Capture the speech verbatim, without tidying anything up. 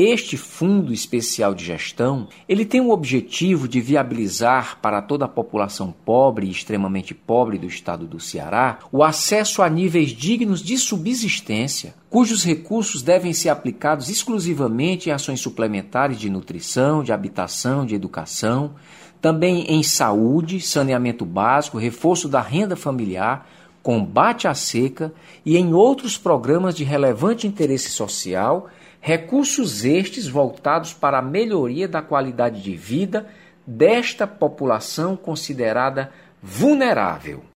Este Fundo Especial de Gestão, ele tem o objetivo de viabilizar para toda a população pobre e extremamente pobre do estado do Ceará o acesso a níveis dignos de subsistência, cujos recursos devem ser aplicados exclusivamente em ações suplementares de nutrição, de habitação, de educação, também em saúde, saneamento básico, reforço da renda familiar, combate à seca e em outros programas de relevante interesse social, recursos estes voltados para a melhoria da qualidade de vida desta população considerada vulnerável.